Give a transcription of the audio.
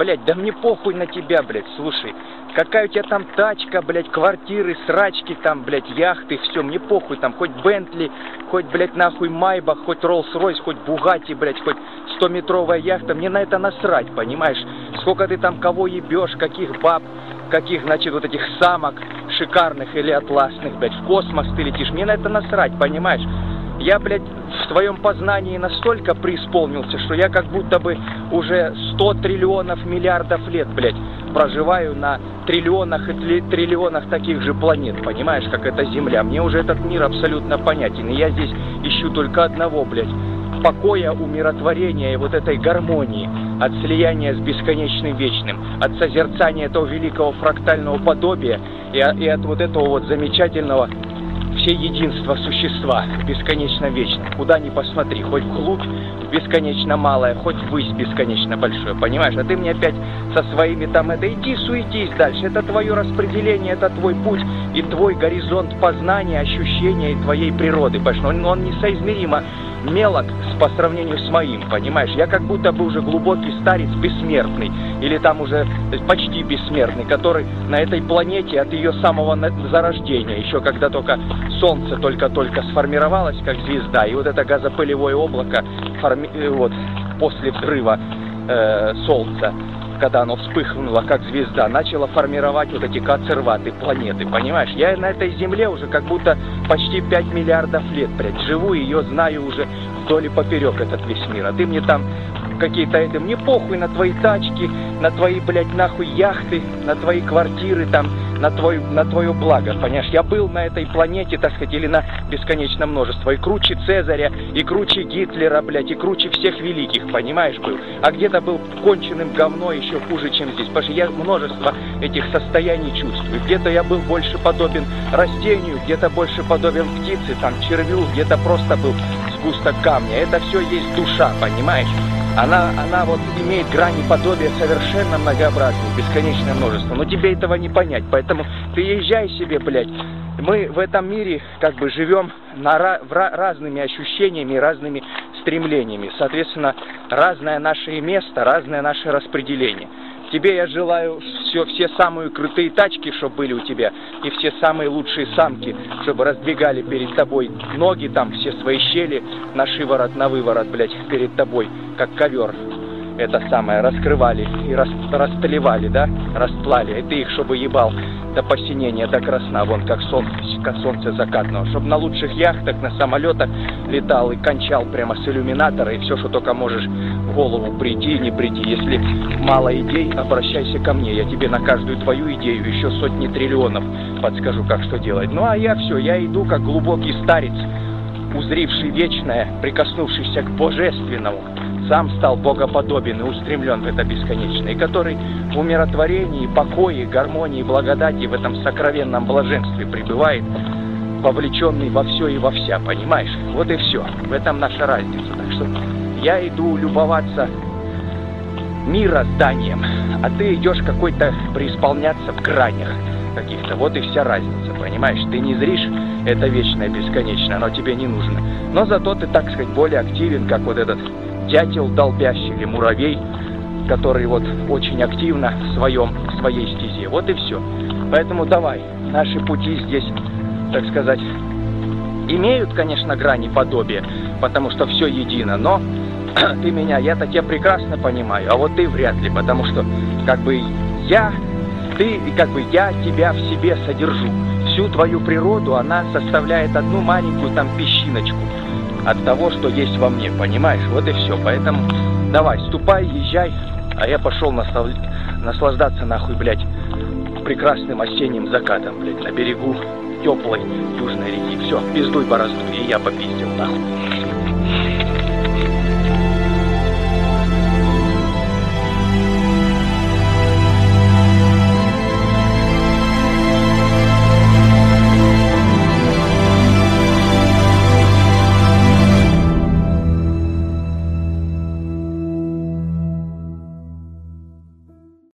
блядь, да мне похуй на тебя, блядь, слушай. Какая у тебя там тачка, блядь, квартиры, срачки там, блядь, яхты, все, мне похуй там, хоть Бентли, хоть, блядь, нахуй Майбах, хоть Роллс-Ройс, хоть Бугатти, блядь, хоть 100-метровая яхта, мне на это насрать, понимаешь? Сколько ты там кого ебешь, каких баб, каких, значит, вот этих самок шикарных или атласных, блядь, в космос ты летишь, мне на это насрать, понимаешь? Я, блядь, в твоем познании настолько преисполнился, что я как будто бы уже 100 триллионов миллиардов лет, блядь, проживаю на триллионах и триллионах таких же планет, понимаешь, как эта Земля. Мне уже этот мир абсолютно понятен, и я здесь ищу только одного, блядь, покоя, умиротворения и вот этой гармонии, от слияния с бесконечным вечным, от созерцания этого великого фрактального подобия и от вот этого вот замечательного всеединства существа, бесконечно вечным. Куда ни посмотри, хоть вглубь бесконечно малое, хоть ввысь бесконечно большое, понимаешь? А ты мне опять со своими там иди суетись дальше, это твое распределение, это твой путь и твой горизонт познания, ощущения и твоей природы, понимаешь? Он несоизмеримо мелок по сравнению с моим, понимаешь? Я как будто бы уже глубокий старец бессмертный, или там уже почти бессмертный, который на этой планете от ее самого зарождения, еще когда только Солнце только-только сформировалось как звезда, и вот это газопылевое облако вот, после взрыва Солнца, когда оно вспыхнуло как звезда, начало формировать вот эти коцерваты планеты, понимаешь? Я на этой Земле уже как будто почти 5 миллиардов лет, блядь, живу, и ее знаю уже вдоль и поперек этот весь мир. А ты мне там какие-то мне похуй на твои тачки, на твои, блядь, нахуй яхты, на твои квартиры там, на твое благо, понимаешь? Я был на этой планете, так сказать, или на бесконечное множество, и круче Цезаря, и круче Гитлера, блядь, и круче всех великих, понимаешь, был. А где-то был конченным говно еще хуже, чем здесь, потому что я множество этих состояний чувствую. Где-то я был больше подобен растению, где-то больше подобен птице, там, червю, где-то просто был сгусток камня. Это все есть душа, понимаешь? Она вот имеет грани подобия совершенно многообразных, бесконечное множество. Но тебе этого не понять, поэтому ты езжай себе, блядь. Мы в этом мире как бы живем разными ощущениями, разными стремлениями. Соответственно, разное наше место, разное наше распределение. Тебе я желаю все самые крутые тачки, чтобы были у тебя, и все самые лучшие самки, чтобы раздвигали перед тобой ноги, там все свои щели на шиворот, на выворот, блядь, перед тобой, как ковер. Это самое, раскрывали и растлевали, да, растлали. И ты их, чтобы ебал до посинения, до красна, вон как солнце закатного. Чтобы на лучших яхтах, на самолетах летал и кончал прямо с иллюминатора. И все, что только можешь в голову прийти, не прийти. Если мало идей, обращайся ко мне. Я тебе на каждую твою идею еще сотни триллионов подскажу, как что делать. Ну а я все, я иду как глубокий старец, узривший вечное, прикоснувшийся к божественному, сам стал богоподобен и устремлен в это бесконечное, и который в умиротворении, покое, гармонии, благодати, в этом сокровенном блаженстве пребывает, вовлеченный во все и во вся, понимаешь? Вот и все. В этом наша разница. Так что я иду любоваться мирозданием, а ты идешь какой-то преисполняться в гранях каких-то. Вот и вся разница, понимаешь? Ты не зришь это вечное, бесконечное, оно тебе не нужно. Но зато ты, так сказать, более активен, как вот этот дятел долбящий или муравей, который вот очень активно в своей стезе. Вот и все. Поэтому давай, наши пути здесь, так сказать, имеют, конечно, грани подобия, потому что все едино, но ты меня, я-то тебя прекрасно понимаю, а вот ты вряд ли, потому что как бы я тебя в себе содержу. Всю твою природу, она составляет одну маленькую там песчиночку от того, что есть во мне, понимаешь? Вот и все. Поэтому давай, ступай, езжай, а я пошел наслаждаться нахуй, блядь, прекрасным осенним закатом, блядь, на берегу теплой южной реки. Все, пиздуй борозду, и я попиздил нахуй.